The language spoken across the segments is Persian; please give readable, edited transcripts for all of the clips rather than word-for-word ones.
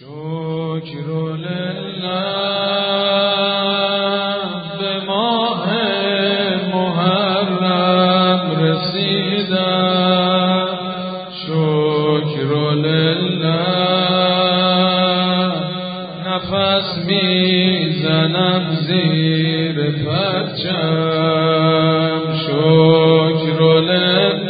شکر لله به ماه محرم رسیدم، شکر لله نفس میزنم زیر پرچم، شکر لله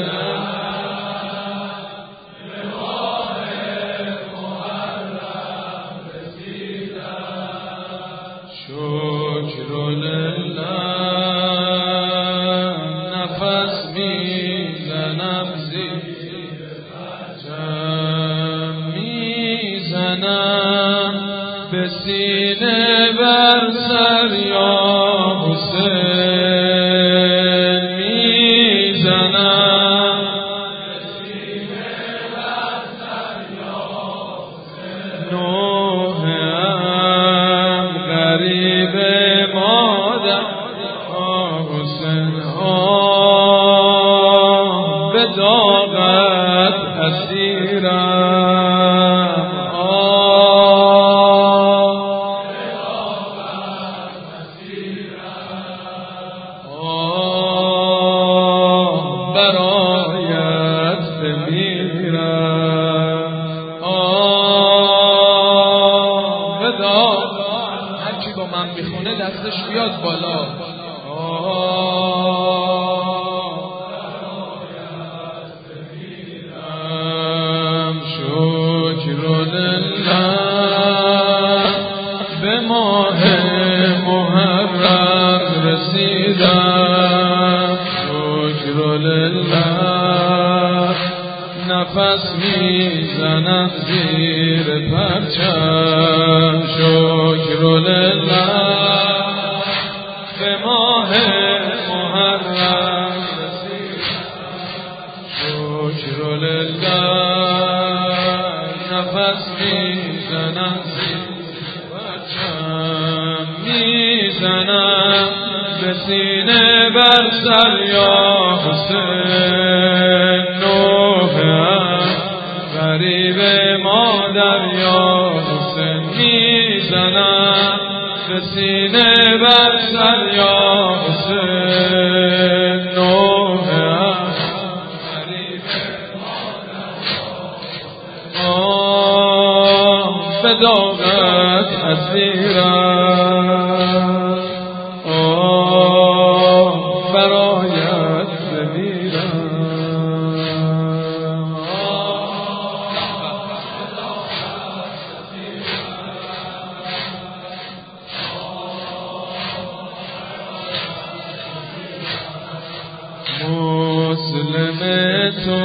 شکر لله نفس میزنم زیر پرچم، میزنم به سینه بر سر یا حسین، میزنم به سینه بر سر یا حسین، نوحم غریب مادر حسین، به داغت اسیرم، برایت بمیرم، به داغت. هر کی با من میخونه دستش بیاد بالا. شکر لله به ماه محرم رسیدم، شکر لله نفس میزنم زیر پرچم، شکر لله به ماه محرم رسیدم، شکر لله نفس میزنم زیر پرچم، میزنم به سینه بر سر یا حسین، نوحم غریب مادر یا حسین، میزنم به سینه بر سر یا حسین، نوحم غریب مادر به داغت اسیرم، برایت بمیرم. مسلم تو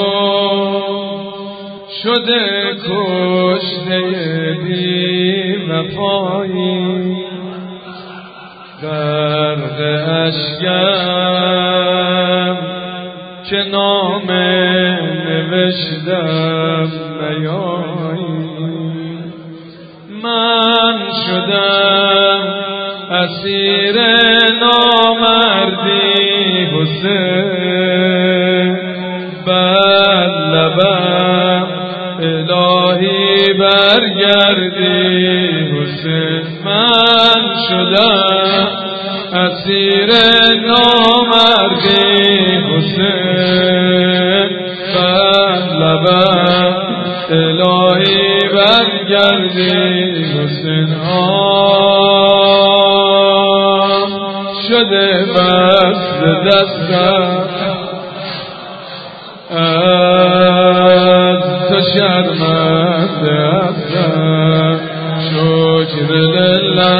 شده کشته بی وفایی، درد اشکم که نامه نوشتم نیایی، من شدم اسیر نامردی حسین، بر لبم الهی برگردی حسین، من شدم اسیر نامردی حسین، بر لبم الهی برگردی حسین، شده بست دستم از تو شرمنده هستم، شکر لله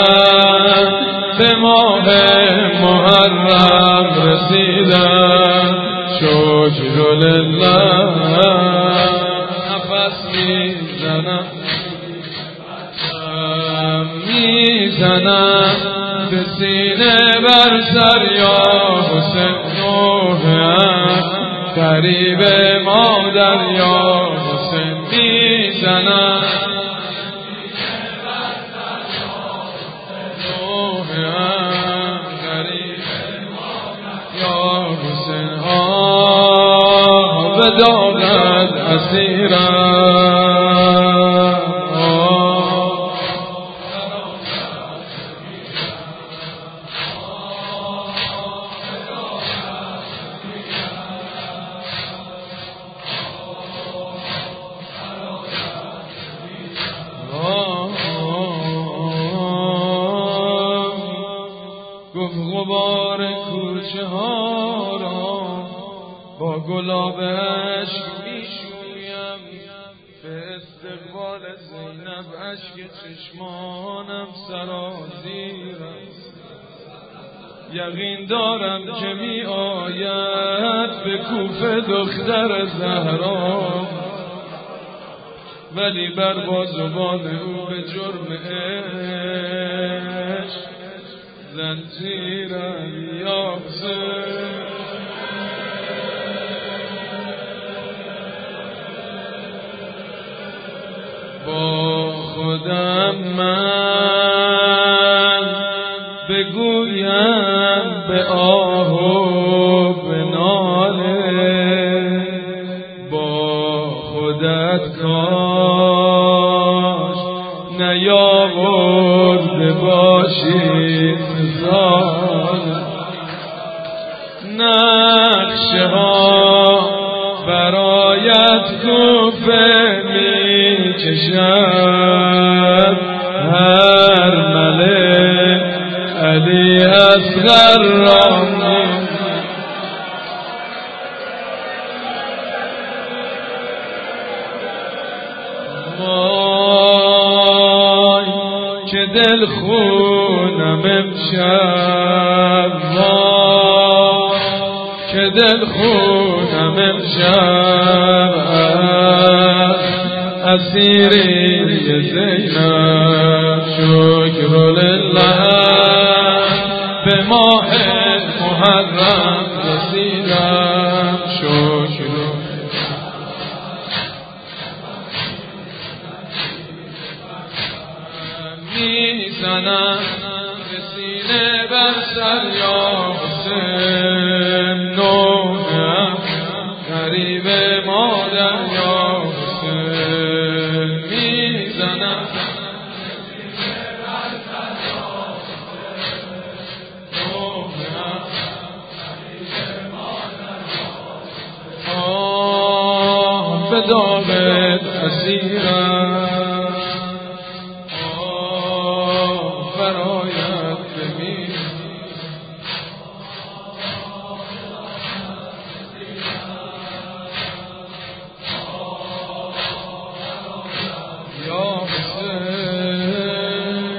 به ماه محرم رسیدم، شکر لله نفس میزنم به سینه بر سر یا حسین، نوحم غریب مادر یا حسین، میزنم نوحم غریب یا حسین، به داغت اسیرم. استقبال زینب اشک چشمانم سرازیر است. یقین دارم که می آید به کوفه دختر زهرا، ولی بر بازوان او به جرم عشق زنجیرم یافته. با خودم من بگویم به آه و به ناله، با خودت کاش نیاورده باشی مثال. نقشه ها برایت کوفه می کشد، هر ملک علی اصغر را وای که دل خونم امشب، وای که دل خونم امشب اسیری زینب. شکر لله به ماه محرم رسیدم، شکر میزنم به سینه بر سر یا حسین، نونم غریب مادر یا حسین. میزنم به داغت اسیرم، برایت بمیر. یا حسین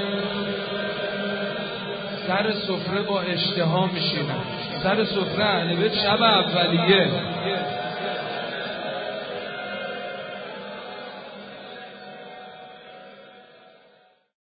سر سفره با اشتها میشینم، سر سفره اهل بیت شب اولیه